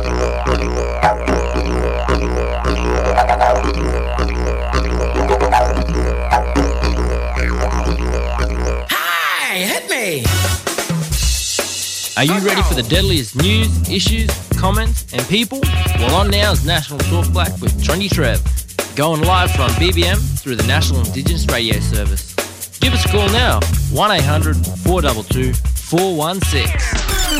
Hey, hit me! Are you ready for the deadliest news, issues, comments and people? Well, on now is National Talk Black with Trendy Trev, going live from BBM through the National Indigenous Radio Service. Give us a call now, 1800 422 416.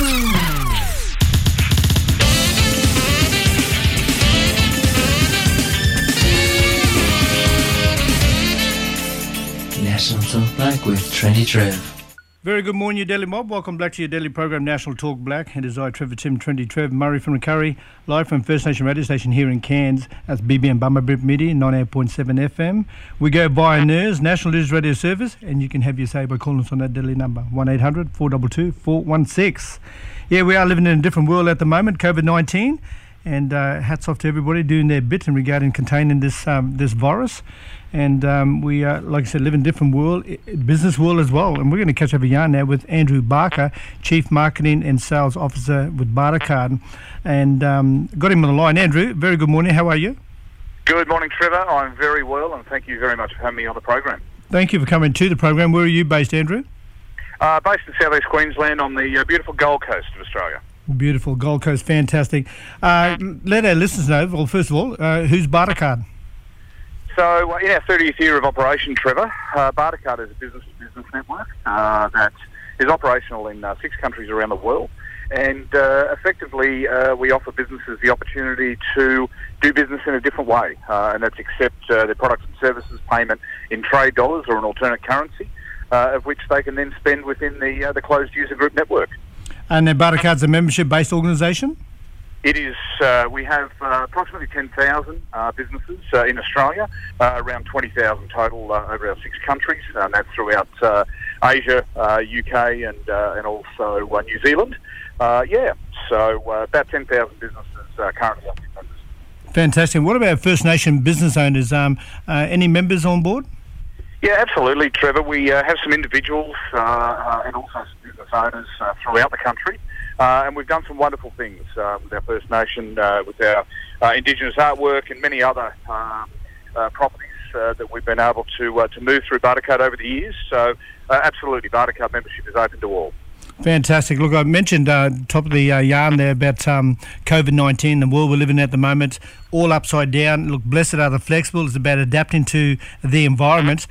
National Talk Black with Trendy Trev. Very good morning, you Daily Mob. Welcome back to your daily program, National Talk Black. It is I, Trevor Tim, Trendy Trev, Murray from the Curry, live from First Nation Radio Station here in Cairns. That's BBM Bummerbrip Media, 98.7 FM. We go via NERS, National News Radio Service, and you can have your say by calling us on that deadly number, 1800 422 416. Yeah, we are living in a different world at the moment, COVID-19, and hats off to everybody doing their bit in regarding containing this virus. And we, like I said, live in a different world, business world as well. And we're going to catch up a yarn now with Andrew Barker, Chief Marketing and Sales Officer with Bartercard. And got him on the line. Andrew, very good morning. How are you? Good morning, Trevor. I'm very well, and thank you very much for having me on the program. Thank you for coming to the program. Where are you based, Andrew? Based in South East Queensland on the beautiful Gold Coast of Australia. Beautiful. Gold Coast, fantastic. Let our listeners know, well, first of all, who's Bartercard? So, in our 30th year of operation, Trevor, Bartercard is a business-to-business network that is operational in 6 countries around the world. And effectively, we offer businesses the opportunity to do business in a different way, and that's accept their products and services payment in trade dollars or an alternate currency, of which they can then spend within the closed user group network. And Bartercard's a membership-based organisation? It is. We have approximately 10,000 businesses in Australia, around 20,000 total over our 6 countries, and that's throughout Asia, UK, and also New Zealand. So about 10,000 businesses currently active members. Fantastic. What about First Nation business owners? Any members on board? Yeah, absolutely, Trevor. We have some individuals and also some business owners throughout the country. And we've done some wonderful things with our First Nation, with our Indigenous artwork and many other properties that we've been able to move through Bartercard over the years. So absolutely, Bartercard membership is open to all. Fantastic. Look, I mentioned top of the yarn there about COVID-19, the world we're living in at the moment, all upside down. Look, blessed are the flexible. It's about adapting to the environment.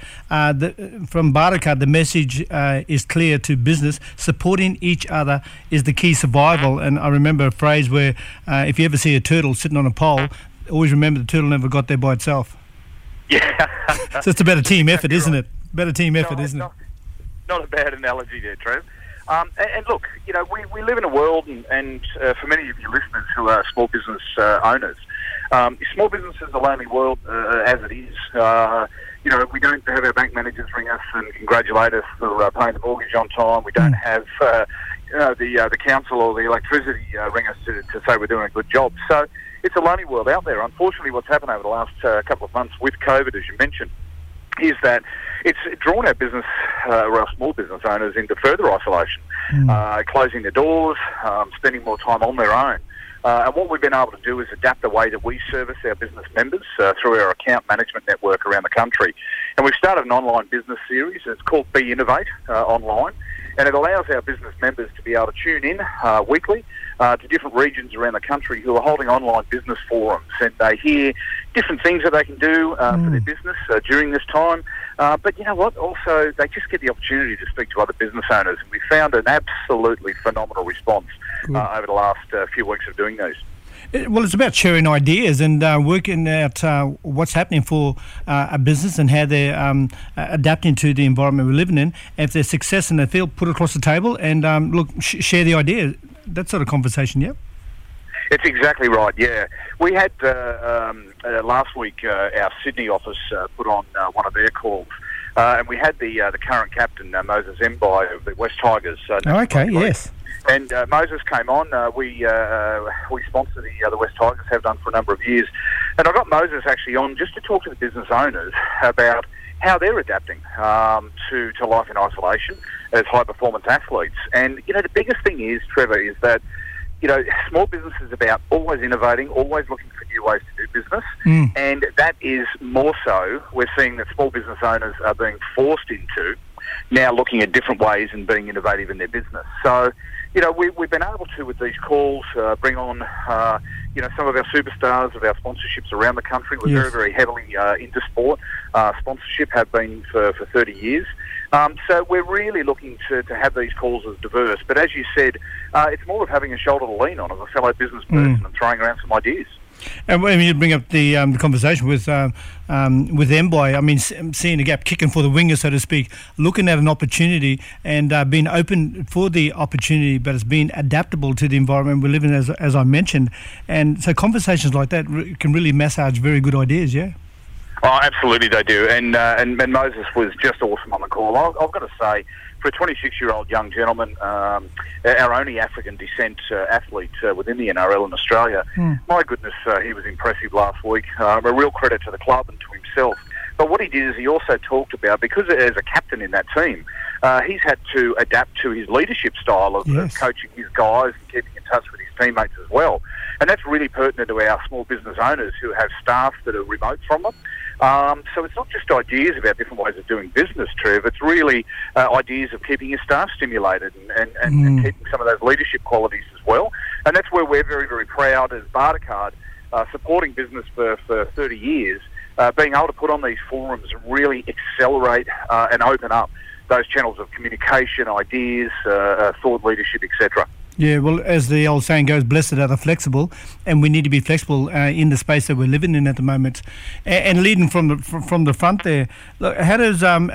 From Bartercard, the message is clear to business. Supporting each other is the key survival. And I remember a phrase where if you ever see a turtle sitting on a pole, always remember the turtle never got there by itself. Yeah. So it's about a team effort, isn't it? Better team effort, isn't it? Not a bad analogy there, Trev. And look, you know, we live in a world, and for many of your listeners who are small business owners, small business is a lonely world as it is. You know, we don't have our bank managers ring us and congratulate us for paying the mortgage on time. We don't have the council or the electricity ring us to say we're doing a good job. So it's a lonely world out there. Unfortunately, what's happened over the last couple of months with COVID, as you mentioned, is that it's drawn our business, or our small business owners, into further isolation, closing their doors, spending more time on their own. And what we've been able to do is adapt the way that we service our business members through our account management network around the country. And we've started an online business series. It's called Be Innovate Online. And it allows our business members to be able to tune in weekly to different regions around the country who are holding online business forums. And they hear different things that they can do for their business during this time. But you know what? Also, they just get the opportunity to speak to other business owners. And we found an absolutely phenomenal response over the last few weeks of doing these. Well, it's about sharing ideas and working out what's happening for a business and how they're adapting to the environment we're living in. If there's success in the field, put it across the table and share the idea. That sort of conversation, yeah? It's exactly right, yeah. We had last week our Sydney office put on one of their calls. And we had the current captain, Moses Mbai of the West Tigers. Yes. And Moses came on. We sponsor the West Tigers, have done for a number of years. And I got Moses actually on just to talk to the business owners about how they're adapting to life in isolation as high-performance athletes. And, you know, the biggest thing is, Trevor, is that small business is about always innovating, always looking for new ways to do business. And that is more so, we're seeing that small business owners are being forced into now looking at different ways and being innovative in their business. So, we've been able to, with these calls, bring on, some of our superstars of our sponsorships around the country. We're very, very heavily into sport. Sponsorship have been for 30 years. So we're really looking to have these calls as diverse. But as you said, it's more of having a shoulder to lean on as a fellow business person and throwing around some ideas. And when you bring up the conversation with MBOY, I mean, seeing a gap, kicking for the winger, so to speak, looking at an opportunity and being open for the opportunity, but it's being adaptable to the environment we live in, as I mentioned. And so conversations like that can really massage very good ideas, yeah? Oh, absolutely they do. And Moses was just awesome on the call. I've got to say, for a 26-year-old young gentleman, our only African descent athlete within the NRL in Australia, my goodness, he was impressive last week. A real credit to the club and to himself. But what he did is he also talked about, because as a captain in that team, he's had to adapt to his leadership style of coaching his guys and keeping in touch with his teammates as well. And that's really pertinent to our small business owners who have staff that are remote from them. So it's not just ideas about different ways of doing business, Trev. It's really ideas of keeping your staff stimulated and keeping some of those leadership qualities as well. And that's where we're very, very proud as Bartercard, supporting business for 30 years, being able to put on these forums and really accelerate and open up those channels of communication, ideas, thought leadership, etc. Yeah, well, as the old saying goes, blessed are the flexible, and we need to be flexible in the space that we're living in at the moment. And leading from the front there, look, how does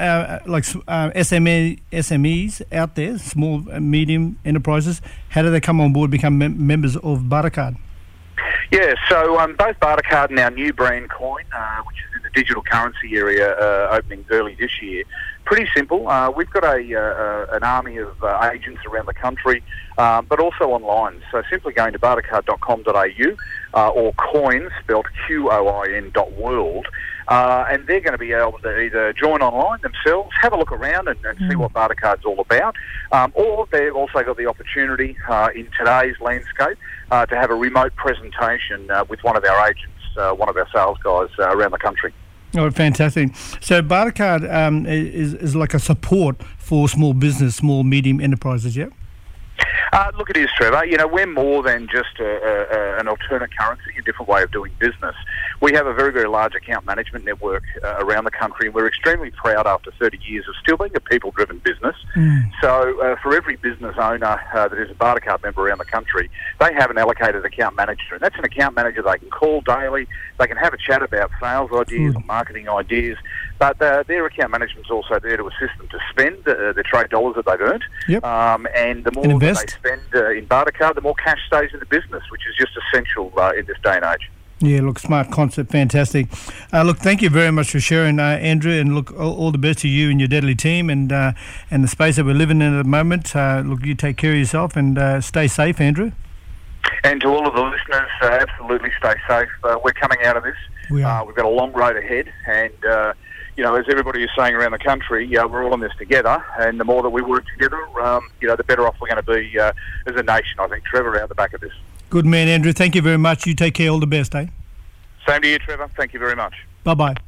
SMEs out there, small and medium enterprises, how do they come on board, become members of Bartercard? Yeah, so both Bartercard and our new brand Coin, which is in the digital currency area, opening early this year. Pretty simple. We've got an army of agents around the country, but also online. So simply going to bartercard.com.au or Coin, spelled QOIN.world, and they're going to be able to either join online themselves, have a look around and see what Bartercard's all about, or they've also got the opportunity in today's landscape to have a remote presentation with one of our agents, one of our sales guys around the country. Oh, fantastic. So Bartercard is like a support for small business, small, medium enterprises, yeah? Look, it is, Trevor. We're more than just an alternate currency, a different way of doing business. We have a very, very large account management network around the country, and we're extremely proud after 30 years of still being a people-driven business. So for every business owner that is a Bartercard member around the country, they have an allocated account manager, and that's an account manager they can call daily. They can have a chat about sales ideas or marketing ideas, but their account management's also there to assist them to spend the trade dollars that they've earned. And the more that they spend in Bartercard, the more cash stays in the business, which is just essential in this day and age. Yeah, look, smart concept, fantastic. Look, thank you very much for sharing, Andrew, and look, all the best to you and your Deadly team and the space that we're living in at the moment. Look, you take care of yourself and stay safe, Andrew. And to all of the listeners, absolutely stay safe. We're coming out of this. We are. We've got a long road ahead, and as everybody is saying around the country, we're all in this together, and the more that we work together, the better off we're going to be as a nation, I think, Trevor, out the back of this. Good man, Andrew. Thank you very much. You take care. All the best, eh? Same to you, Trevor. Thank you very much. Bye-bye.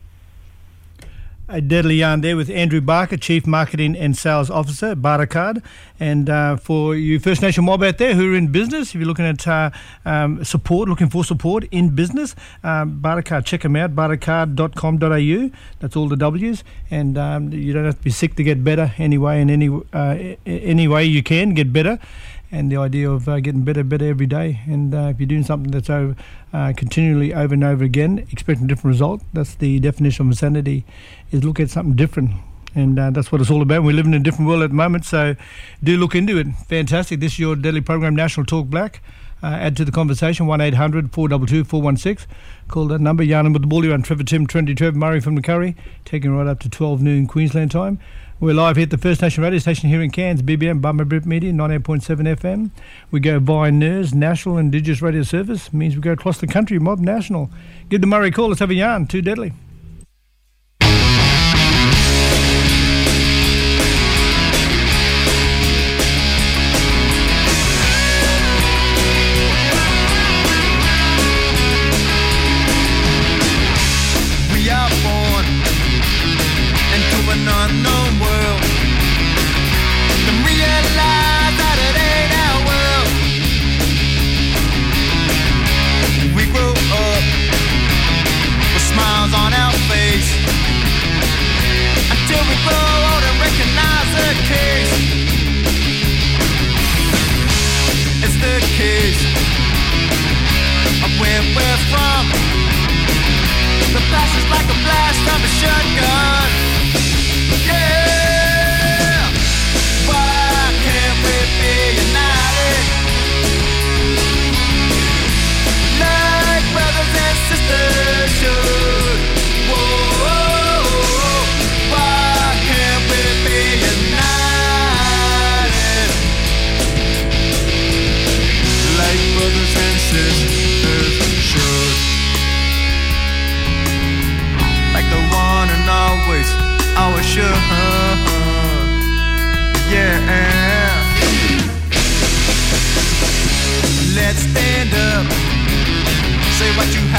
A deadly yarn there with Andrew Barker, Chief Marketing and Sales Officer at Bartercard. And for you First Nation mob out there who are in business, if you're looking at looking for support in business, Bartercard, check them out, bartercard.com.au. That's all the W's. And you don't have to be sick to get better anyway, and any way you can get better. And the idea of getting better every day. And if you're doing something that's continually over and over again, expecting a different result, that's the definition of insanity, is look at something different. And that's what it's all about. We live in a different world at the moment, so do look into it. Fantastic. This is your daily program, National Talk Black. Add to the conversation, 1-800-422-416. Call that number. Yarning with the Bully on Trevor Tim, Trendy Trev, Murray from Macquarie, taking right up to 12 noon Queensland time. We're live here at the First Nation radio station here in Cairns, BBM, Bummer Brit Media, 98.7 FM. We go via NIRS, National Indigenous Radio Service. Means we go across the country, mob national. Give the Murray a call. Let's have a yarn. Too deadly.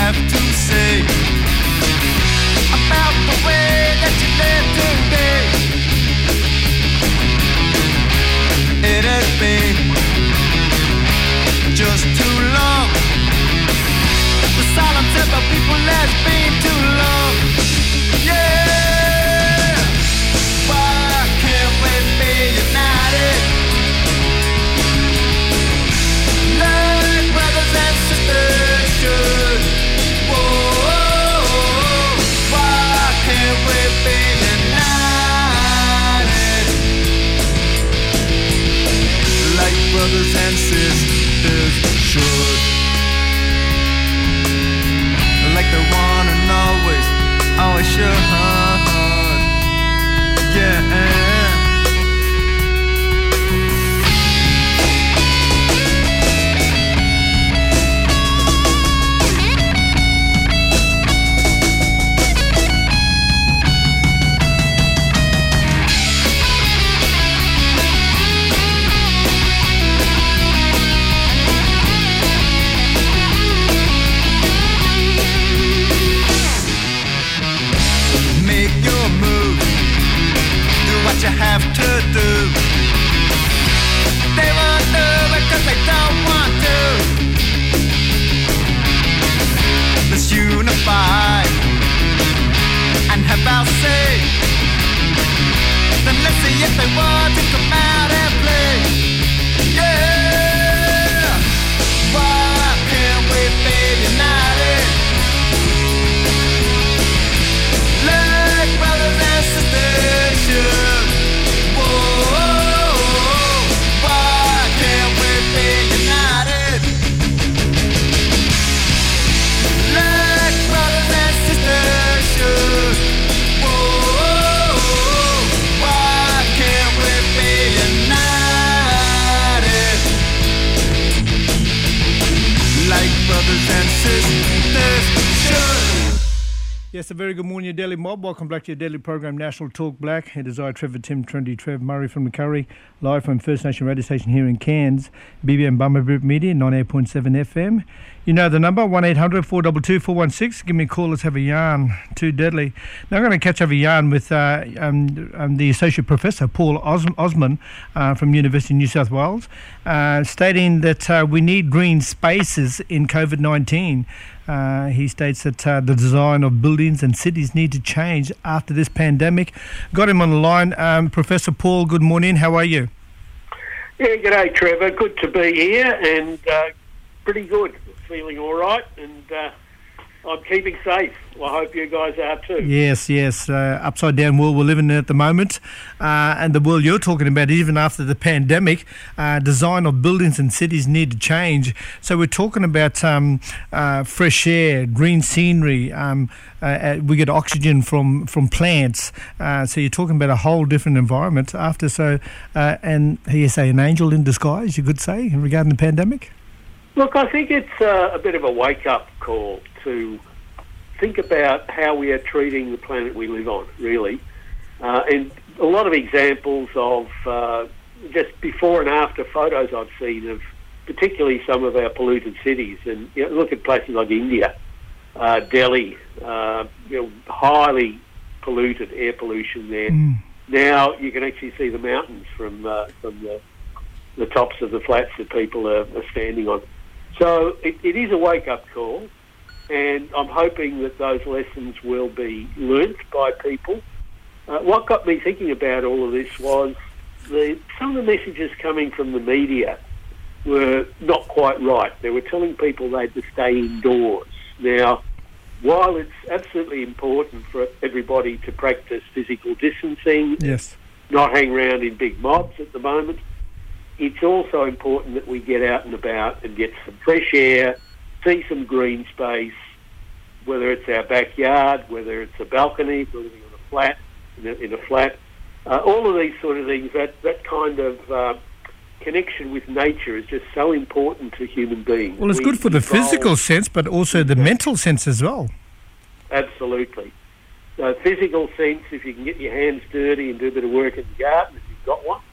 have to say about the way that you live today. It has been just too long. The silence of the people has been too long. Yeah. Why can't we be united? Like brothers and sisters should. Whoa. Why can't we be united? Like brothers and sisters should. Like the one and always should. Yeah. What you have to do. They won't do it cause they don't want to. Let's unify and have our say. Then let's see if they want to come out and play. Yeah. Why can't we be united? Like brothers and sisters should. Yes, a very good morning, your Daily Mob. Welcome back to your daily program, National Talk Black. It is I, Trevor Tim, Trendy Trev, Murray from Macquarie, live from First Nation radio station here in Cairns, BBM Bummer Media, 98.7 FM. You know the number, 1-800-422-416. Give me a call, let's have a yarn. Too deadly. Now I'm going to catch up a yarn with the Associate Professor, Paul Osman, from University of New South Wales, stating that we need green spaces in COVID-19. He states that the design of buildings and cities need to change after this pandemic. Got him on the line. Professor Paul, good morning. How are you? Yeah, g'day, Trevor. Good to be here and pretty good. Feeling all right and I'm keeping safe. Well, I hope you guys are too. Yes. Upside down world we're living in at the moment. And the world you're talking about, even after the pandemic, design of buildings and cities need to change. So we're talking about fresh air, green scenery. We get oxygen from plants. So you're talking about a whole different environment after. And you say an angel in disguise, you could say, regarding the pandemic? Look, I think it's a bit of a wake-up call to think about how we are treating the planet we live on, really. And a lot of examples of just before and after photos I've seen of particularly some of our polluted cities. And look at places like India, Delhi, highly polluted air pollution there. Now you can actually see the mountains from the tops of the flats that people are standing on. So it is a wake-up call, and I'm hoping that those lessons will be learnt by people. What got me thinking about all of this was some of the messages coming from the media were not quite right. They were telling people they had to stay indoors. Now, while it's absolutely important for everybody to practice physical distancing, yes, not hang around in big mobs at the moment, it's also important that we get out and about and get some fresh air, see some green space, whether it's our backyard, whether it's a balcony, if we're living on a flat, in a flat. All of these sort of things, that kind of connection with nature is just so important to human beings. Well, it's good for the physical sense, but also the mental sense as well. Absolutely. Physical sense, if you can get your hands dirty and do a bit of work in the garden, if you've got one.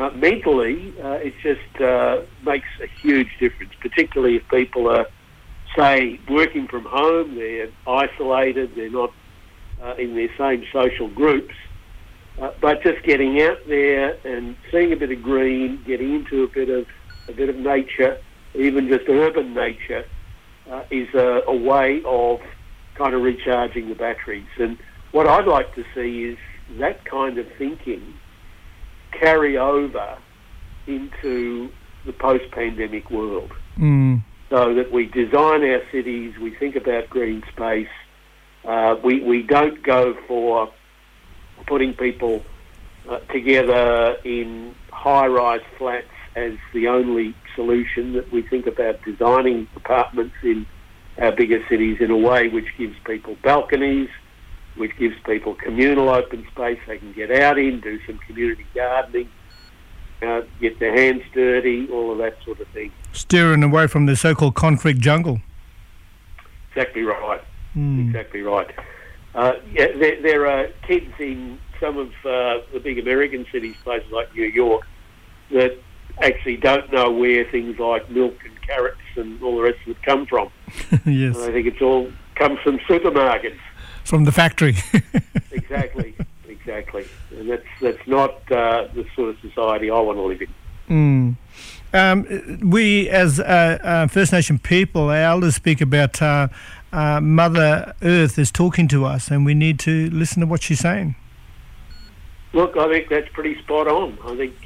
Mentally, it just makes a huge difference, particularly if people are say, working from home, they're isolated, they're not in their same social groups, but just getting out there and seeing a bit of green, getting into a bit of nature, even just urban nature, is a way of kind of recharging the batteries. And what I'd like to see is that kind of thinking carry over into the post-pandemic world. So that we design our cities, we think about green space, we don't go for putting people together in high-rise flats as the only solution, that we think about designing apartments in our bigger cities in a way which gives people balconies, which gives people communal open space they can get out in, do some community gardening, get their hands dirty, all of that sort of thing. Steering away from the so-called concrete jungle. Exactly right. Exactly right. There are kids in some of the big American cities, places like New York, that actually don't know where things like milk and carrots and all the rest of it come from. Yes. And I think it's all comes from supermarkets. From the factory. Exactly. And that's not the sort of society I want to live in. We, as First Nation people, our elders speak about Mother Earth is talking to us, and we need to listen to what she's saying. Look, I think that's pretty spot on. I think,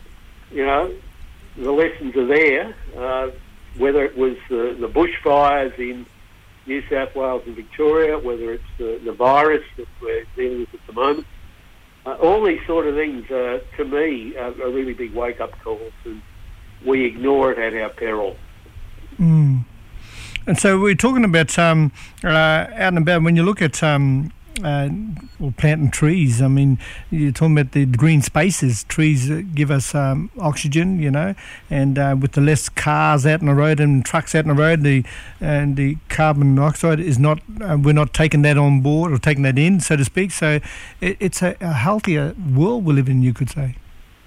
the lessons are there, whether it was the bushfires in New South Wales and Victoria, whether it's the virus that we're dealing with at the moment. All these sort of things, to me, are really big wake-up calls, and we ignore it at our peril. And so we're talking about out and about, when you look at planting trees, I mean, you're talking about the green spaces. Trees give us oxygen, and with the less cars out on the road and trucks out on the road, the carbon dioxide is not, we're not taking that on board or taking that in, so to speak. So it's a healthier world we live in, you could say.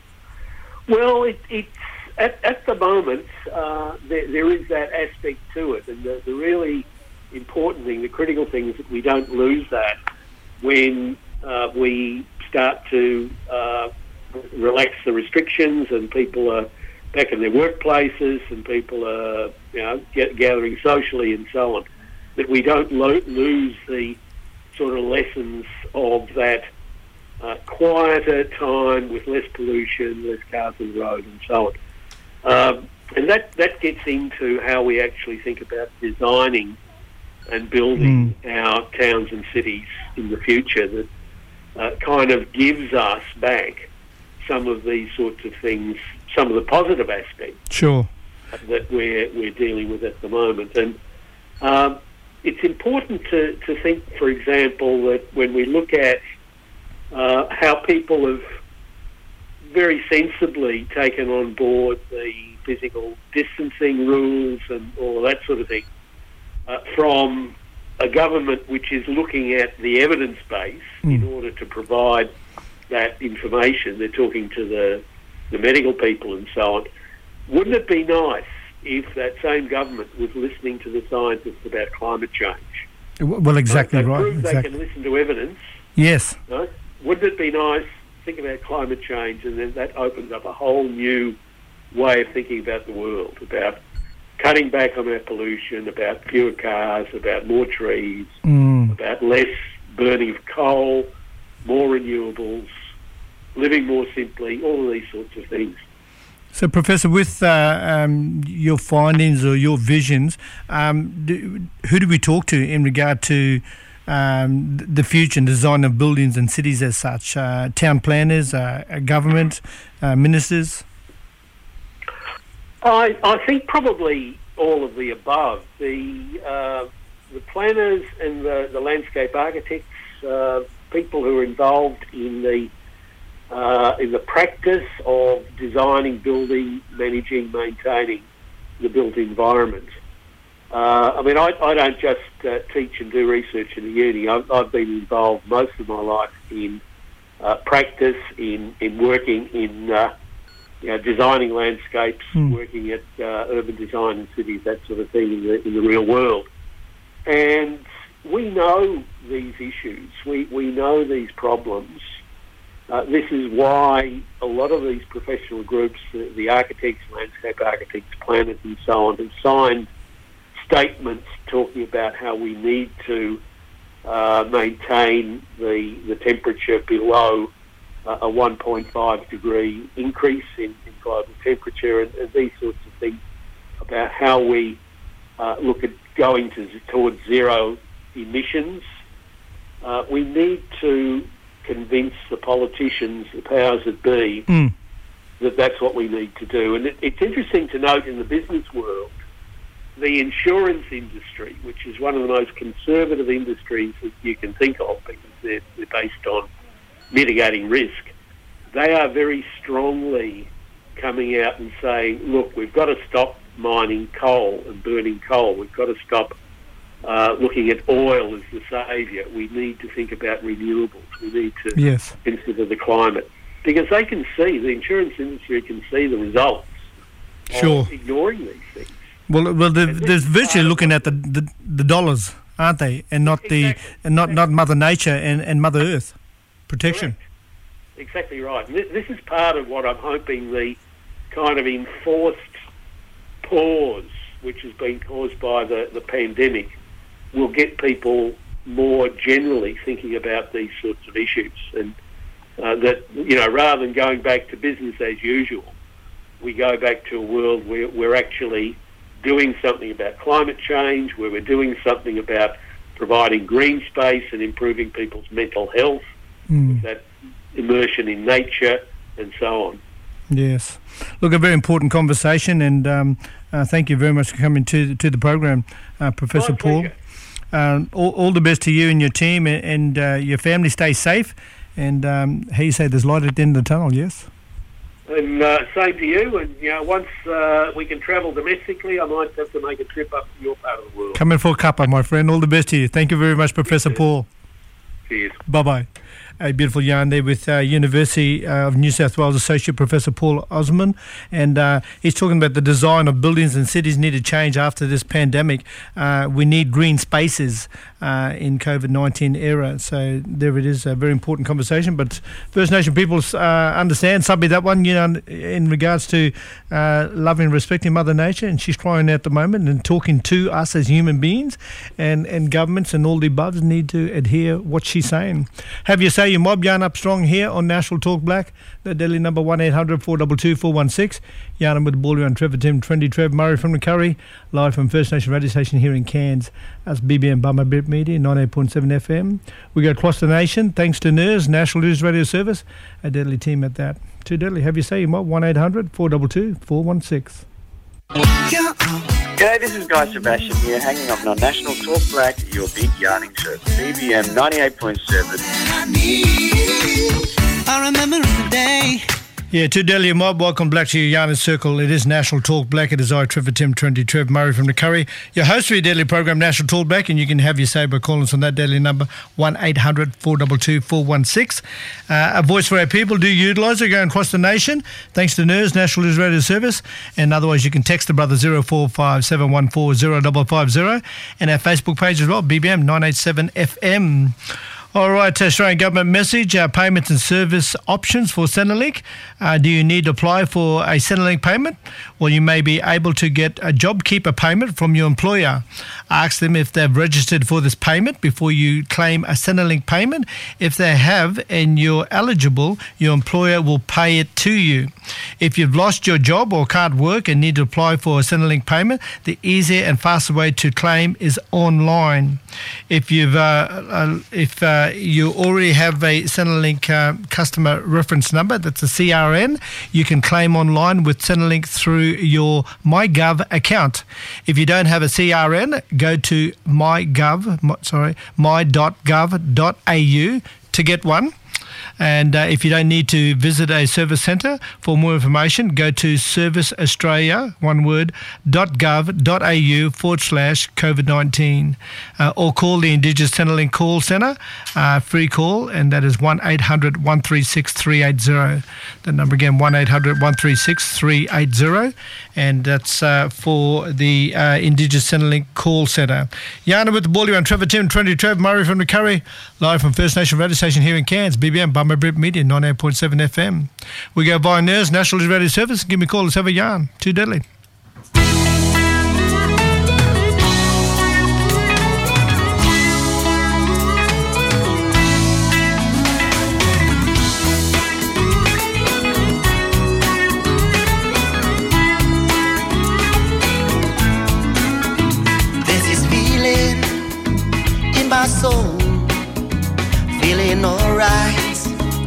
Well, it's at the moment, there is that aspect to it, and the really important thing, the critical thing, is that we don't lose that when we start to relax the restrictions and people are back in their workplaces and people are gathering socially and so on, that we don't lose the sort of lessons of that quieter time with less pollution, less cars on the road and so on. And that gets into how we actually think about designing and building our towns and cities in the future, that kind of gives us back some of these sorts of things, some of the positive aspects that we're dealing with at the moment. And it's important to think, for example, that when we look at how people have very sensibly taken on board the physical distancing rules and all of that sort of thing, from a government which is looking at the evidence base in order to provide that information. They're talking to the medical people and so on. Wouldn't it be nice if that same government was listening to the scientists about climate change? Well, exactly right. Prove they can listen to evidence. Yes. Right? Wouldn't it be nice to think about climate change, and then that opens up a whole new way of thinking about the world, about cutting back on our pollution, about fewer cars, about more trees, about less burning of coal, more renewables, living more simply, all of these sorts of things. So, Professor, with your findings or your visions, who do we talk to in regard to the future and design of buildings and cities as such? Town planners, government, ministers? I think probably all of the above. The planners and the landscape architects, people who are involved in the practice of designing, building, managing, maintaining the built environment. I mean, I don't just teach and do research in the uni. I've been involved most of my life in practice, in working in designing landscapes, working at urban design in cities, that sort of thing in the real world. And we know these issues. We know these problems. This is why a lot of these professional groups, the architects, landscape architects, planners and so on, have signed statements talking about how we need to maintain the temperature below a 1.5 degree increase in global temperature and these sorts of things, about how we look at going towards zero emissions. We need to convince the politicians, the powers that be, that that's what we need to do. And it's interesting to note in the business world, the insurance industry, which is one of the most conservative industries that you can think of because they're based on mitigating risk, they are very strongly coming out and saying, look, we've got to stop mining coal and burning coal. We've got to stop looking at oil as the saviour. We need to think about renewables. We need to consider the climate. Because they can see, the insurance industry can see the results of ignoring these things. Well, they're virtually looking at the dollars, aren't they? And not not Mother Nature and Mother Earth protection. Correct. Exactly right. And this is part of what I'm hoping the kind of enforced pause, which has been caused by the pandemic, will get people more generally thinking about these sorts of issues. And that, rather than going back to business as usual, we go back to a world where we're actually doing something about climate change, where we're doing something about providing green space and improving people's mental health, with that immersion in nature and so on. Yes. Look, a very important conversation, and thank you very much for coming to the program, Professor Paul. All the best to you and your team and your family. Stay safe, and how you say there's light at the end of the tunnel, yes? And same to you, and once we can travel domestically, I might have to make a trip up to your part of the world. Come in for a cuppa, my friend. All the best to you. Thank you very much, Professor Paul. Cheers. Bye-bye. A beautiful yarn there with University of New South Wales Associate Professor Paul Osman, and he's talking about the design of buildings and cities need to change after this pandemic. We need green spaces in COVID-19 era. So there it is, a very important conversation. But First Nation people understand, subby that one, in regards to loving and respecting Mother Nature, and she's crying out at the moment and talking to us as human beings, and governments and all the above need to adhere what she's saying. Have you say your mob yarn up strong here on National Talk Black, the Delhi number 1-800-422-416. Yarn with the ball around Trevor Tim, Trendy Trev, Murray from the Curry, live from First Nation radio station here in Cairns. That's BBM Bummer Brit Media, 98.7 FM. We go across the nation, thanks to NIRS, National News Radio Service, a deadly team at that. Too deadly. Have you say your mob, 1-800-422-416. G'day, this is Guy Sebastian here, hanging up on National Talk Black, your big yarning show, BBM 98.7. I remember in the day. Yeah, to Delia Mob, welcome back to your Yarning Circle. It is National Talk Black. It is I, Trevor Tim, Trendy Trev, Murray from the Curry, your host for your daily program, National Talk Black, and you can have your say by calling us on that daily number, 1-800-422-416. A voice for our people. Do utilise it going across the nation, thanks to NIRS, National News Radio Service, and otherwise you can text the brother 045 714 0550, and our Facebook page as well, BBM 987 FM. All right, Australian Government message, payments and service options for Centrelink. Do you need to apply for a Centrelink payment? Well, you may be able to get a JobKeeper payment from your employer. Ask them if they've registered for this payment before you claim a Centrelink payment. If they have and you're eligible, your employer will pay it to you. If you've lost your job or can't work and need to apply for a Centrelink payment, the easier and faster way to claim is online. If you already have a Centrelink customer reference number, that's a CRN, you can claim online with Centrelink through your MyGov account. If you don't have a CRN, go to my.gov.au to get one. And if you don't need to visit a service centre, for more information, go to serviceaustralia, one word, .gov.au/COVID-19 or call the Indigenous Centrelink call centre, free call, and that is 1-800-136-380. The number again, 1-800-136-380, and that's for the Indigenous Centrelink call centre. Yana with the Baldy and Trevor Tim, 20 Trev, Murray from the Curry, live from First Nation radio station here in Cairns, BBM, Bummer Brit Media, 98.7 FM. We go via NERS, National Radio Service. Give me a call, let's have a yarn. Too deadly. Soul, feeling alright,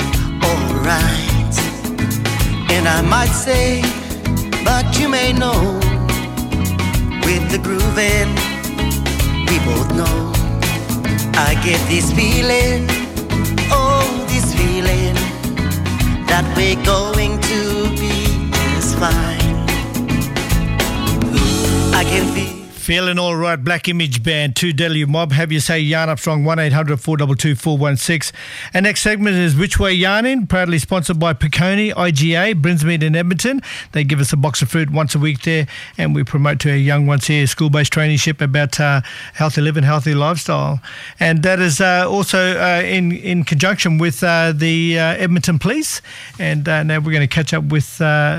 and I might say, but you may know, with the grooving, we both know, I get this feeling, this feeling, that we're going to be just fine. I can feel Feeling all right, Black Image Band, 2 Deadly Mob. Have you say yarn up strong, 1-800-422-416. And next segment is Which Way Yarning, proudly sponsored by Peconi, IGA, Brinsmead in Edmonton. They give us a box of fruit once a week there, and we promote to our young ones here school-based traineeship about healthy living, healthy lifestyle. And that is also in conjunction with the Edmonton Police. And now we're going to catch up with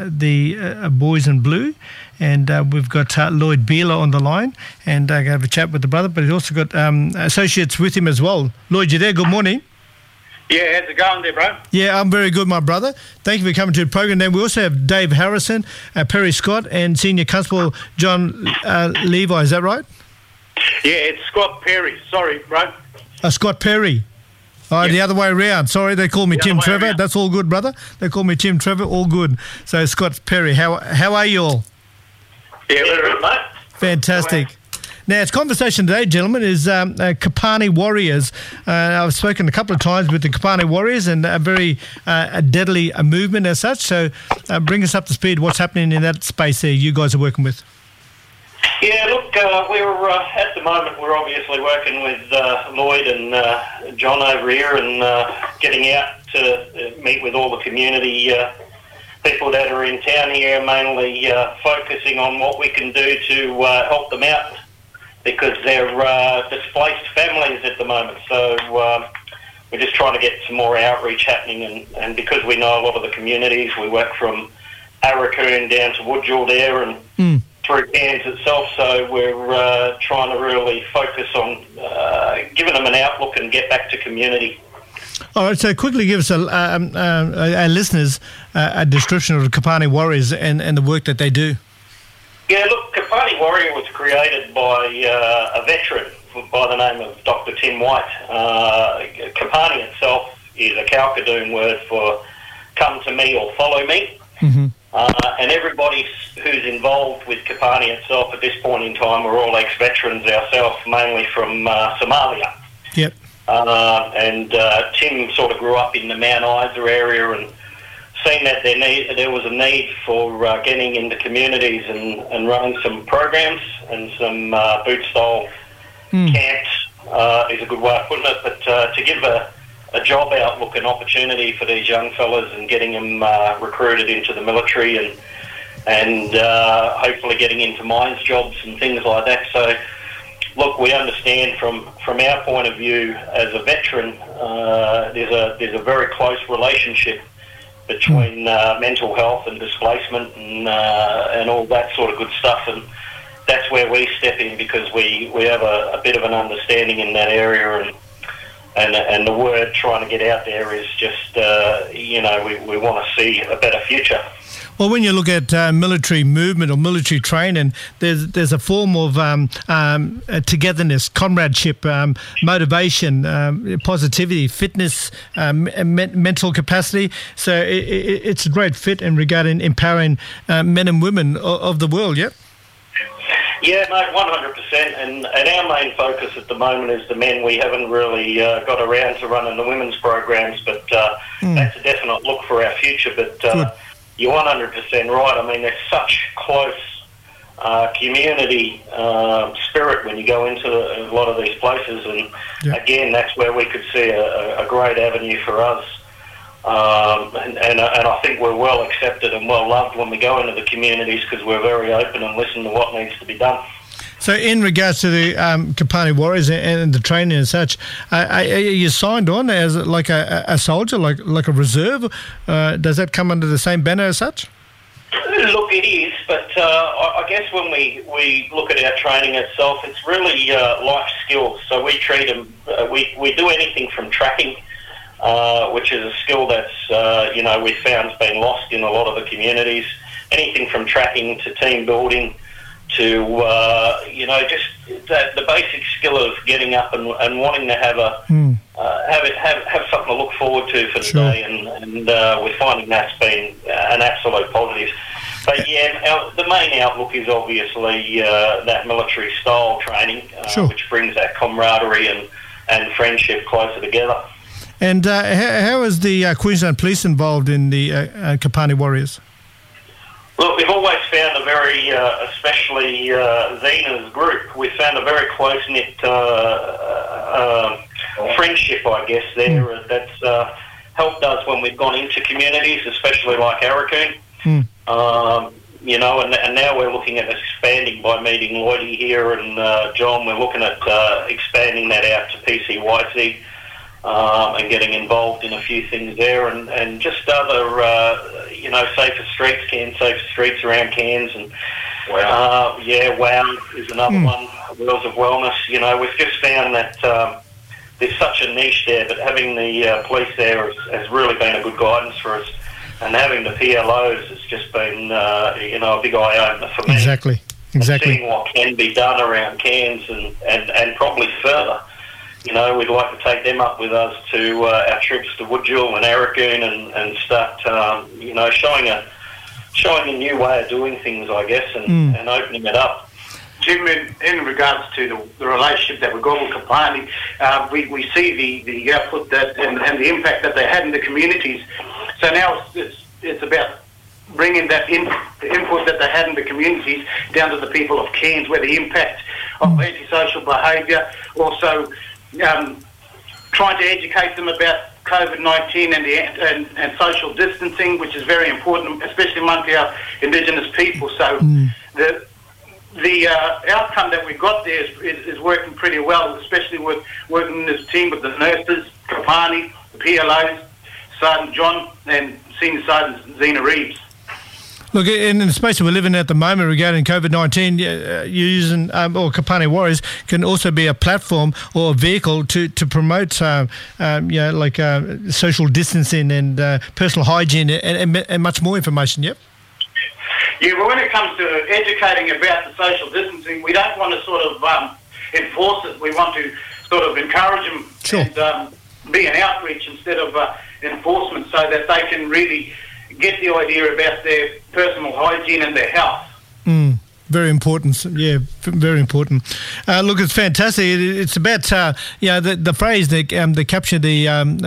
the Boys in Blue. And we've got Lloyd Beeler on the line, and I'm going to have a chat with the brother, but he's also got associates with him as well. Lloyd, you there? Good morning. Yeah, how's it going there, bro? Yeah, I'm very good, my brother. Thank you for coming to the program. Then we also have Dave Harrison, Perry Scott, and Senior Constable John Levi. Is that right? Yeah, it's Scott Perry. Sorry, bro. Scott Perry. Oh, Yep. The other way around. Sorry, they call me Tim Trevor. Around. That's all good, brother. They call me Tim Trevor. All good. So Scott Perry, how are you all? Yeah, we're good, mate. Fantastic. Now, its conversation today, gentlemen, is Kapani Warriors. I've spoken a couple of times with the Kapani Warriors, and a very deadly movement as such. So bring us up to speed. What's happening in that space there you guys are working with? Yeah, look, we're at the moment we're obviously working with Lloyd and John over here, and getting out to meet with all the community people that are in town here, mainly focusing on what we can do to help them out, because they're displaced families at the moment. So we're just trying to get some more outreach happening, and because we know a lot of the communities, we work from Arakoon down to Woodjall there and through Cairns itself, so we're trying to really focus on giving them an outlook and get back to community. All right, so quickly give us our listeners a description of the Kapani Warriors and the work that they do. Yeah, look, Kapani Warrior was created by a veteran by the name of Dr. Tim White. Kapani itself is a Kalkadoon word for come to me or follow me. Mm-hmm. And everybody who's involved with Kapani itself at this point in time, we're all ex-veterans ourselves, mainly from Somalia. Yep. And Tim sort of grew up in the Mount Isa area and seen that there was a need for getting into communities and running some programs and some boot-style camps is a good way of putting it. But to give a job outlook and opportunity for these young fellas and getting them recruited into the military and hopefully getting into mines jobs and things like that. So, look, we understand from our point of view as a veteran, there's a very close relationship between mental health and displacement and all that sort of good stuff, and that's where we step in, because we have a bit of an understanding in that area, and the word trying to get out there is just we want to see a better future. Well, when you look at military movement or military training, there's a form of togetherness, comradeship, motivation, positivity, fitness, mental capacity. So it's a great fit in regarding empowering men and women of the world, yep? Yeah, mate, 100%. And our main focus at the moment is the men. We haven't really got around to running the women's programs, but that's a definite look for our future. But you're 100% right. I mean, there's such close community spirit when you go into a lot of these places, and again, that's where we could see a great avenue for us. And I think we're well accepted and well loved when we go into the communities because we're very open and listen to what needs to be done. So in regards to the Kapani Warriors and the training and such, are you signed on as like a soldier, like a reserve? Does that come under the same banner as such? Look, it is, but I guess when we look at our training itself, it's really life skills. So we treat them, we do anything from tracking, which is a skill that's, we found has been lost in a lot of the communities. Anything from tracking to team building to, just the basic skill of getting up and wanting to have have something to look forward to for the day, and we're finding that's been an absolute positive. But yeah, the main outlook is obviously that military style training, which brings that camaraderie and friendship closer together. And how is the Queensland Police involved in the Kapani Warriors? Look, we've always found a very, especially Zena's group, we've found a very close-knit friendship, I guess, there that's helped us when we've gone into communities, especially like Arakoon. And now we're looking at expanding by meeting Lloydie here and John. We're looking at expanding that out to PCYC and getting involved in a few things there, and just other, safer streets around Cairns. And WOW is another one. Wheels of Wellness. We've just found that there's such a niche there, but having the police there has really been a good guidance for us. And having the PLOs has just been, a big eye-opener for me. Exactly. And seeing what can be done around Cairns and probably further. We'd like to take them up with us to our trips to Woodjewel and Arakoon and start, showing a new way of doing things, I guess, and opening it up. Jim, in regards to the relationship that we've got with Kapani, we see the output that and the impact that they had in the communities. So now it's about bringing that the input that they had in the communities down to the people of Cairns, where the impact of antisocial behaviour, also trying to educate them about COVID-19 and social distancing, which is very important, especially among our Indigenous people. So the outcome that we got there is working pretty well, especially with working in this team with the nurses, Kapani, the PLOs, Sergeant John, and Senior Sergeant Zena Reeves. Look, in the space that we're living at the moment regarding COVID-19, using or Kapani Warriors can also be a platform or a vehicle to promote, social distancing and personal hygiene and much more information. Yep. Yeah, but when it comes to educating about the social distancing, we don't want to sort of enforce it. We want to sort of encourage them and be an outreach instead of enforcement, so that they can really get the idea about their personal hygiene and their health. Very important. Yeah, very important. Look, it's fantastic. It's about the phrase that they capture the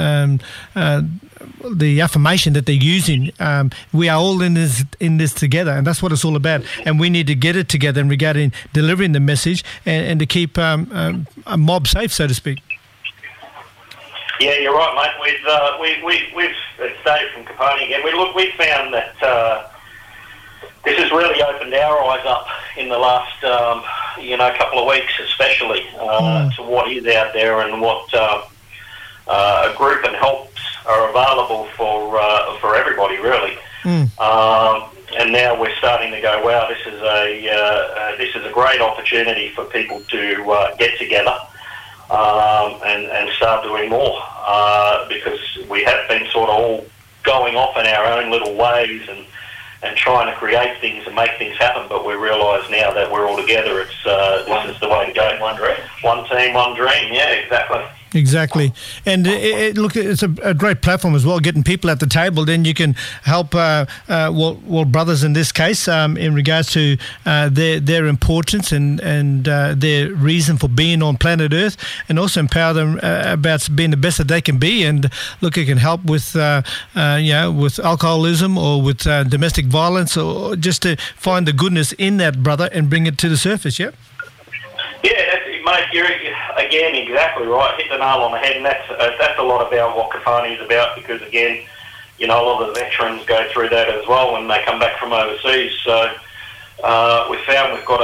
affirmation that they're using. We are all in this together, and that's what it's all about. And we need to get it together in regarding delivering the message and to keep a mob safe, so to speak. Yeah, you're right, mate. We've Dave from Kapani again. We found that this has really opened our eyes up in the last couple of weeks, especially to what is out there and what a group and helps are available for everybody, really. And now we're starting to go, wow, this is a great opportunity for people to get together. And start doing more because we have been sort of all going off in our own little ways and trying to create things and make things happen, but we realise now that we're all together. This is the way to go. One dream. One team, one dream. Yeah, exactly. Exactly. And look, it's a great platform as well, getting people at the table. Then you can help, brothers in this case, in regards to their importance and their reason for being on planet Earth, and also empower them about being the best that they can be. And look, it can help with, with alcoholism or with domestic violence, or just to find the goodness in that, brother, and bring it to the surface, yeah? Yeah, mate, you're again exactly right. Hit the nail on the head, and that's a lot about what Kafani is about. Because again, a lot of the veterans go through that as well when they come back from overseas. So we found we've got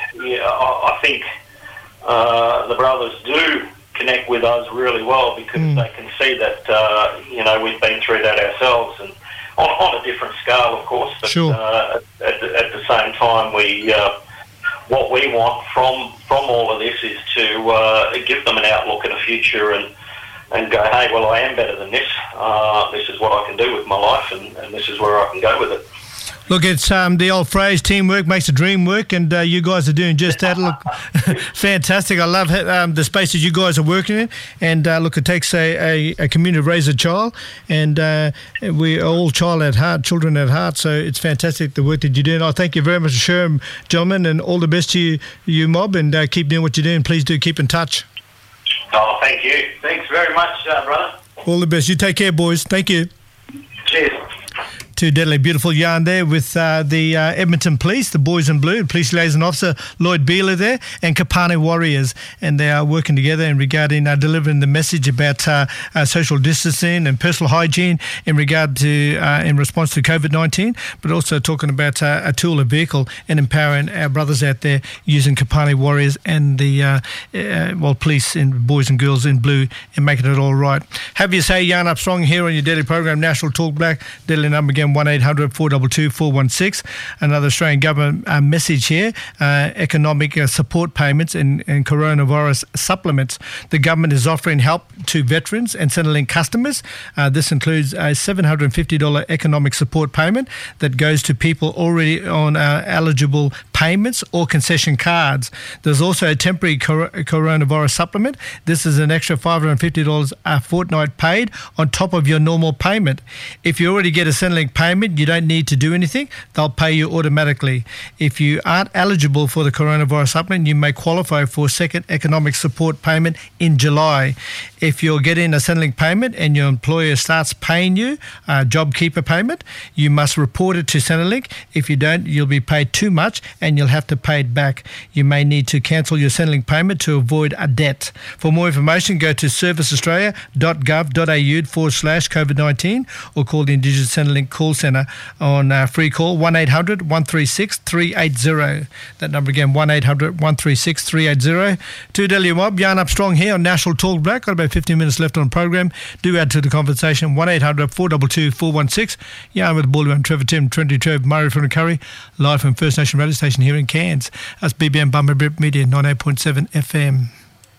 I think the brothers do connect with us really well, because they can see that we've been through that ourselves, and on a different scale, of course. But sure. At the same time, what we want from all of this is to give them an outlook and a future, and go, hey, well, I am better than this. This is what I can do with my life, and this is where I can go with it. Look, it's the old phrase, teamwork makes the dream work, and you guys are doing just that. Look, fantastic. I love the spaces you guys are working in. And look, it takes a community to raise a child, and we're all children at heart, so it's fantastic the work that you're doing. I thank you very much for sharing, gentlemen, and all the best to you Mob, and keep doing what you're doing. Please do keep in touch. Oh, thank you. Thanks very much, brother. All the best. You take care, boys. Thank you. Cheers. Two deadly beautiful yarn there with the Edmonton Police, the Boys in Blue, Police Liaison Officer Lloyd Beeler there, and Kapani Warriors, and they are working together in regarding delivering the message about social distancing and personal hygiene in regard to in response to COVID-19, but also talking about a tool, a vehicle, and empowering our brothers out there using Kapani Warriors and the police and Boys and Girls in Blue, and making it all right. Have you say yarn up strong here on your daily program, National Talk Black. Daily number again, 1800 422 416. Another Australian government message here, economic support payments and coronavirus supplements. The government is offering help to veterans and Centrelink customers. This includes a $750 economic support payment that goes to people already on eligible payments or concession cards. There's also a temporary coronavirus supplement. This is an extra $550 a fortnight paid on top of your normal payment. If you already get a Centrelink payment, you don't need to do anything. They'll pay you automatically. If you aren't eligible for the coronavirus supplement, you may qualify for a second economic support payment in July. If you're getting a Centrelink payment and your employer starts paying you a JobKeeper payment, you must report it to Centrelink. If you don't, you'll be paid too much and you'll have to pay it back. You may need to cancel your Centrelink payment to avoid a debt. For more information, go to serviceaustralia.gov.au/COVID-19 or call the Indigenous Centrelink call centre on free call 1800 136 380. That number again, 1800 136 380. To Delia Mob, yarn up strong here on National Talk Black. Got about 15 minutes left on the program. Do add to the conversation, 1800 422 416. Yarn with Baldy and Trevor Tim, 20 Trev, Murray from the Curry, live from First Nation Radio Station here in Cairns. That's BBM Bummer Brip Media, 98.7 FM.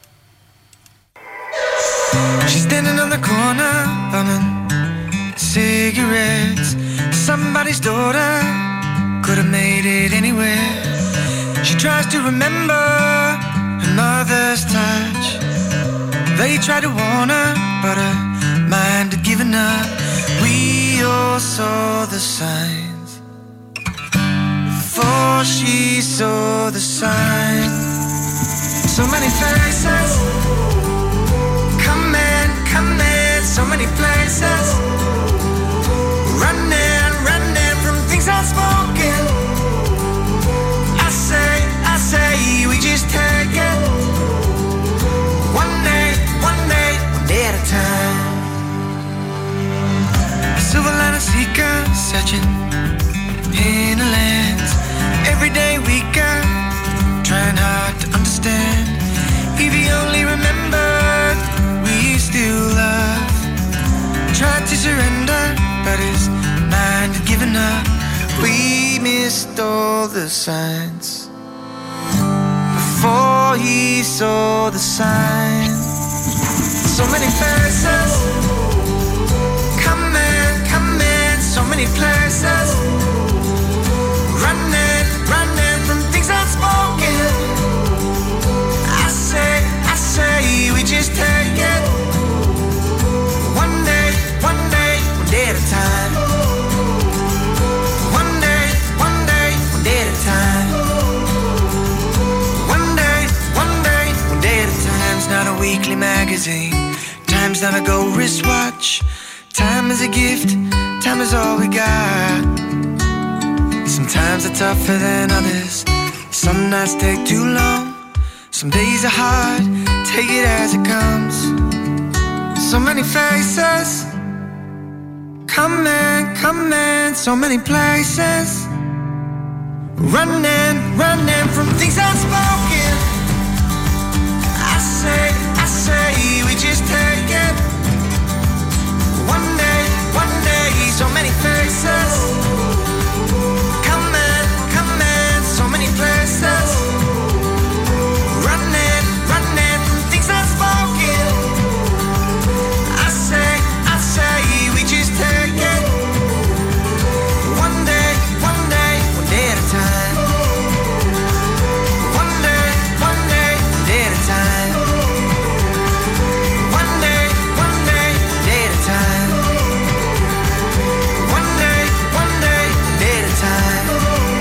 She's standing on the corner, bumming cigarettes. Somebody's daughter could have made it anywhere. She tries to remember her mother's touch. They tried to warn her, but her mind had given up. We all saw the signs before she saw the signs. So many faces coming, so many places. Running from things unspoken. I say, we just take it. One day at a time. A silver liner seeker searching in the lands. Every day weaker, trying hard to understand. If he only remembered we still love. Tried to surrender, but his mind had given up. We missed all the signs before he saw the signs. So many faces coming, so many places. Running from things unspoken. I say, we just take it. Time's not a weekly magazine. Time's not a gold wristwatch. Time is a gift. Time is all we got. Sometimes are tougher than others. Some nights take too long. Some days are hard. Take it as it comes. So many faces coming, so many places. Running from things unspoken. I say, we just take it. One day, so many faces. Coming, so many places. Running from things unspoken. I say, we just take it. One day, one day at a time. One day at a time. One day at a time. One day at a time.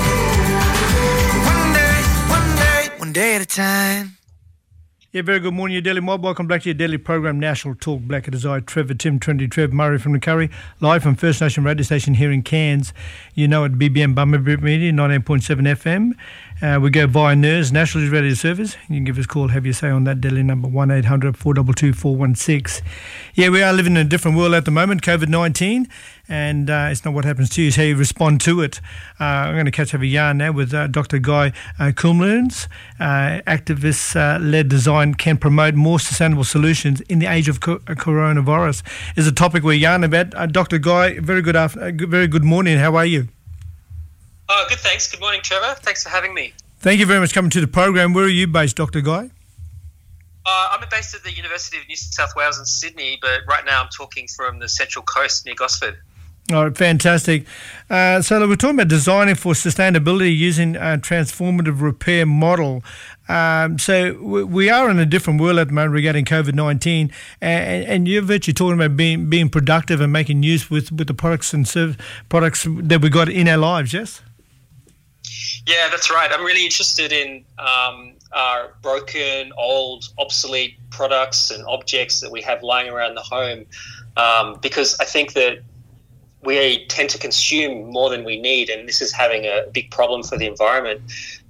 One day at a time. Yeah, very good morning, your Daily Mob. Welcome back to your daily program, National Talk Black. It is I, Trevor Tim, Trinity Trev, Murray from Curry, live from First Nation radio station here in Cairns. You know, at BBM Bummer Media, 98.7 FM. We go via NERS, National Radio Service. You can give us a call, have your say on that daily number, 1-800-422-416. Yeah, we are living in a different world at the moment, COVID-19, and it's not what happens to you, it's how you respond to it. I'm going to catch up a yarn now with Dr. Guy Kumlerns. Activist-led design can promote more sustainable solutions in the age of coronavirus. Is a topic we're yarn about. Dr. Guy, very good morning. How are you? Oh, good, thanks. Good morning, Trevor. Thanks for having me. Thank you very much for coming to the program. Where are you based, Dr. Guy? I'm based at the University of New South Wales in Sydney, but right now I'm talking from the Central Coast near Gosford. All right, fantastic. So we're talking about designing for sustainability using a transformative repair model. So we are in a different world at the moment regarding COVID-19, and you're virtually talking about being productive and making use with the products and products that we got in our lives, yes? Yeah, that's right. I'm really interested in our broken, old, obsolete products and objects that we have lying around the home, because I think that we tend to consume more than we need, and this is having a big problem for the environment.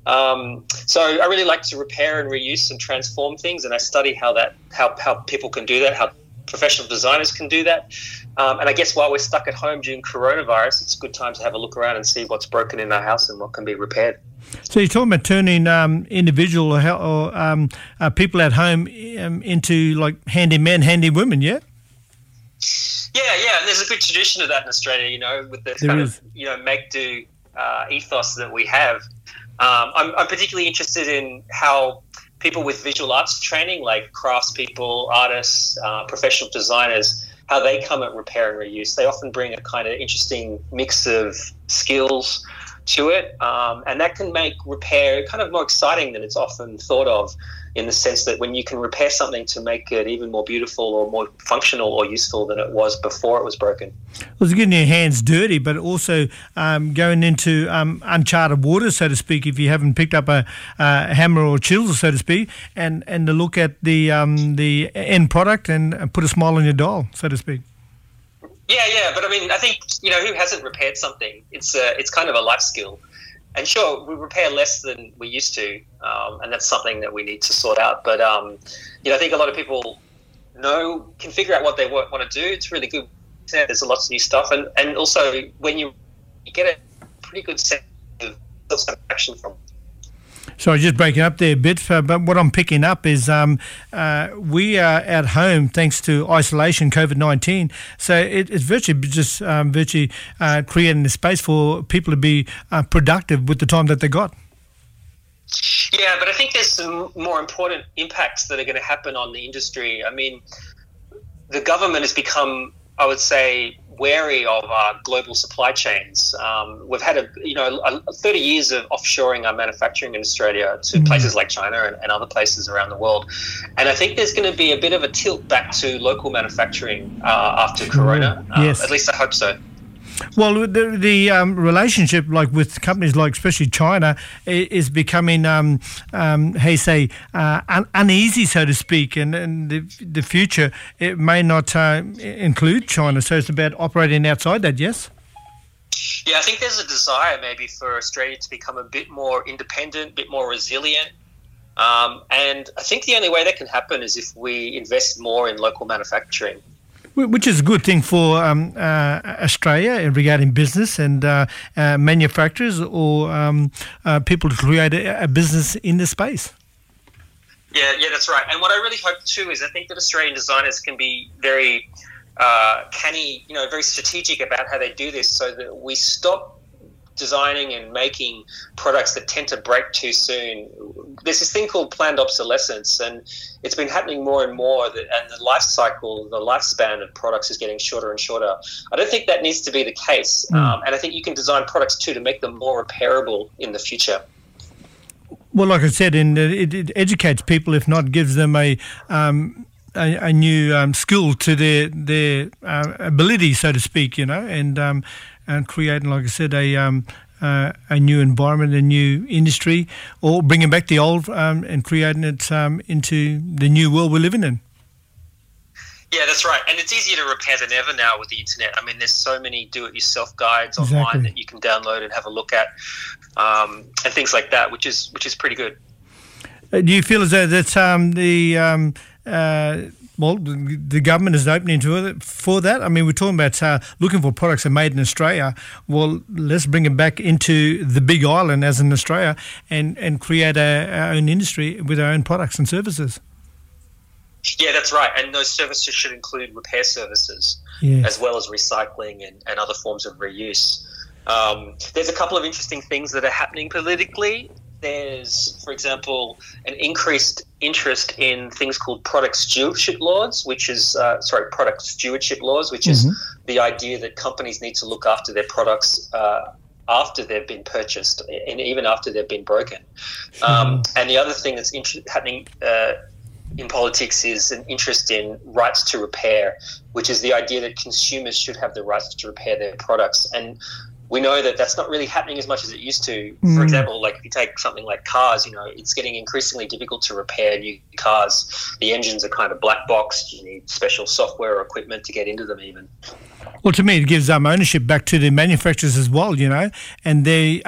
So I really like to repair and reuse and transform things, and I study how people can do that, how professional designers can do that. And I guess while we're stuck at home during coronavirus, it's a good time to have a look around and see what's broken in our house and what can be repaired. So you're talking about turning individual or people at home into like handy men, handy women, yeah? Yeah, and there's a good tradition of that in Australia, you know, with the kind of, you know, make-do ethos that we have. I'm particularly interested in how people with visual arts training, like craftspeople, artists, professional designers, how they come at repair and reuse. They often bring a kind of interesting mix of skills to it, and that can make repair kind of more exciting than it's often thought of, in the sense that when you can repair something to make it even more beautiful or more functional or useful than it was before it was broken. Well, it's getting your hands dirty, but also going into uncharted waters, so to speak, if you haven't picked up a hammer or chisel, so to speak, and to look at the end product and put a smile on your doll, so to speak. Yeah, but I mean, I think, you know, who hasn't repaired something? It's kind of a life skill. And sure, we repair less than we used to, and that's something that we need to sort out. But, you know, I think a lot of people can figure out what they want to do. It's really good. There's lots of new stuff. And also, when you get a pretty good sense of satisfaction from it. Sorry, just breaking up there a bit, but what I'm picking up is we are at home thanks to isolation, COVID-19. So it's virtually just creating a space for people to be productive with the time that they got. Yeah, but I think there's some more important impacts that are going to happen on the industry. I mean, the government has become, I would say, wary of our global supply chains. We've had 30 years of offshoring our manufacturing in Australia to places like China and other places around the world. And I think there's going to be a bit of a tilt back to local manufacturing after Corona. Yes. At least I hope so. Well, the relationship, like with companies like especially China, is becoming, uneasy, so to speak, and the future, it may not include China, so it's about operating outside that, yes? Yeah, I think there's a desire maybe for Australia to become a bit more independent, a bit more resilient. And I think the only way that can happen is if we invest more in local manufacturing. Which is a good thing for Australia regarding business and manufacturers or people to create a business in the space. Yeah, that's right. And what I really hope too is I think that Australian designers can be very canny, very strategic about how they do this, so that we stop designing and making products that tend to break too soon. There's this thing called planned obsolescence, and it's been happening more and more, and the life cycle, the lifespan of products is getting shorter and shorter. I don't think that needs to be the case, and I think you can design products too to make them more repairable in the future. Well, like I said, it educates people, if not gives them a new skill to their ability, so to speak, and creating, like I said, a new environment, a new industry, or bringing back the old and creating it into the new world we're living in. Yeah, that's right. And it's easier to repair than ever now with the internet. I mean, there's so many do-it-yourself guides online that you can download and have a look at, and things like that, which is pretty good. Do you feel as though that the government is opening for that? I mean, we're talking about looking for products that are made in Australia. Well, let's bring it back into the big island, as in Australia, and create our own industry with our own products and services. Yeah, that's right. And those services should include repair services, as well as recycling and other forms of reuse. There's a couple of interesting things that are happening politically. There's, for example, an increased interest in things called product stewardship laws, which is the idea that companies need to look after their products after they've been purchased and even after they've been broken. And the other thing that's happening in politics is an interest in rights to repair, which is the idea that consumers should have the rights to repair their products. And we know that that's not really happening as much as it used to. For example, like if you take something like cars, it's getting increasingly difficult to repair new cars. The engines are kind of black boxed. You need special software or equipment to get into them even. Well, to me, it gives ownership back to the manufacturers as well, and they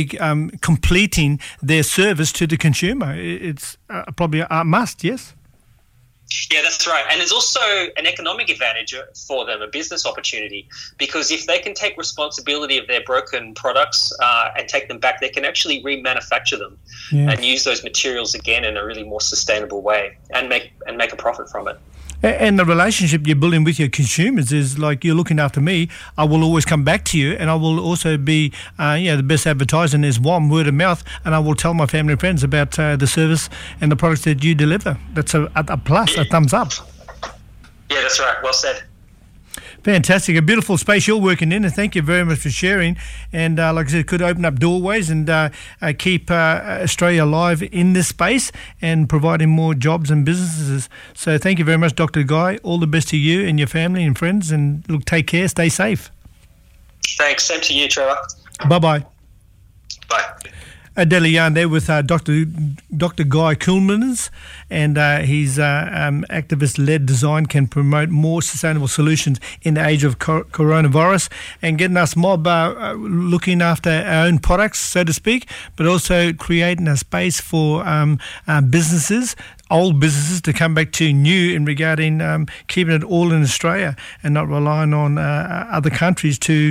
completing their service to the consumer. It's probably a must, yes? Yeah, that's right. And there's also an economic advantage for them, a business opportunity, because if they can take responsibility of their broken products and take them back, they can actually remanufacture them and use those materials again in a really more sustainable way and make a profit from it. And the relationship you're building with your consumers is like, you're looking after me, I will always come back to you, and I will also be, the best advertising is one, word of mouth, and I will tell my family and friends about the service and the products that you deliver. That's a plus, a thumbs up. Yeah, that's right. Well said. Fantastic. A beautiful space you're working in, and thank you very much for sharing. And like I said, it could open up doorways and keep Australia alive in this space and providing more jobs and businesses. So thank you very much, Dr. Guy. All the best to you and your family and friends. And look, take care. Stay safe. Thanks. Same to you, Trevor. Bye-bye. Bye. Adele Yarn there with Dr. Guy Kuhlmans, and his activist-led design can promote more sustainable solutions in the age of coronavirus and getting us mob looking after our own products, so to speak, but also creating a space for businesses, old businesses, to come back to new in regarding keeping it all in Australia and not relying on other countries to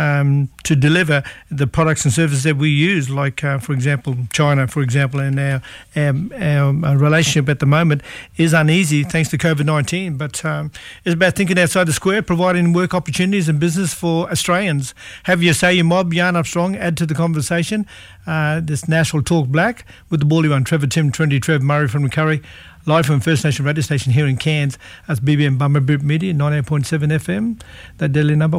deliver the products and services that we use, like, for example, China, for example, and our relationship at the moment is uneasy thanks to COVID-19. But it's about thinking outside the square, providing work opportunities and business for Australians. Have your say, your mob, Yarn Up Strong, add to the conversation. This National Talk Black with the Bally one, Trevor Tim, Trinity Trev, Murray from Curry, live from First Nation radio station here in Cairns. That's BBM Bumberbip Media, 98.7 FM. That deadly number,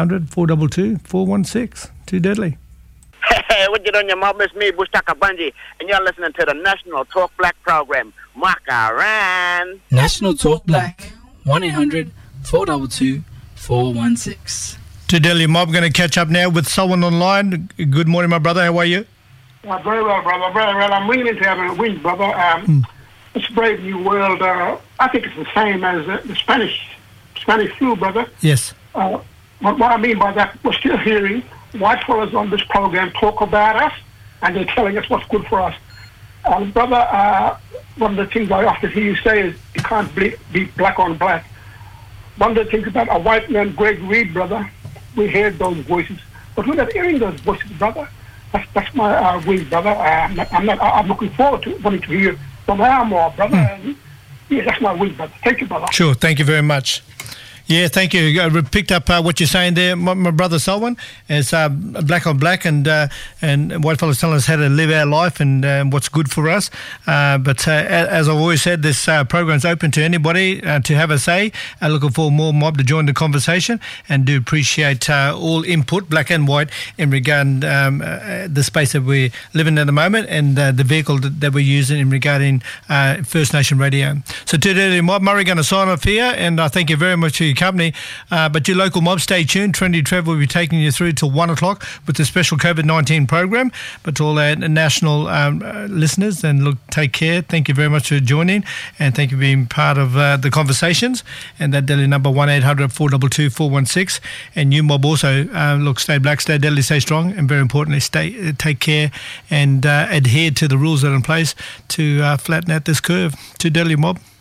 1-800-422-416. Too deadly. Hey, what you doing, your mom? It's me, Bushtaka Bunji, and you're listening to the National Talk Black program. Makaran. National Talk Black, 1-800-422-416. To Delhi Mob, going to catch up now with someone online. Good morning, my brother. How are you? Very well, brother. Very well. I'm ringing in to have a win, brother. It's a brave new world. I think it's the same as the Spanish flu, brother. Yes. What I mean by that, we're still hearing white fellas on this program talk about us, and they're telling us what's good for us. Brother, one of the things I often hear you say is you can't beat black on black. One of the things about a white man, Greg Reed, brother, we heard those voices, but we're not hearing those voices, brother. That's my win, brother. I'm looking forward to wanting to hear from our more, brother. And, yeah, that's my win, brother. Thank you, brother. Sure, thank you very much. Yeah, thank you. I picked up what you're saying there, my brother Selwyn. It's black on black, and white fellas telling us how to live our life and what's good for us. But as I've always said, this program's open to anybody to have a say. Looking for more mob to join the conversation, and do appreciate all input, black and white, in regard the space that we're living in at the moment, and the vehicle that we're using in regarding First Nation Radio. So to the mob, Murray going to sign off here, and I thank you very much for your company. But your local mob, stay tuned. Trinity Trev will be taking you through till 1 o'clock with the special COVID-19 program. But to all our national listeners, and look, take care. Thank you very much for joining, and thank you for being part of the conversations. And that Delhi number 1-800-422-416. And you mob also, look, stay black, stay deadly, stay strong, and very importantly, take care and adhere to the rules that are in place to flatten out this curve. To Delhi mob.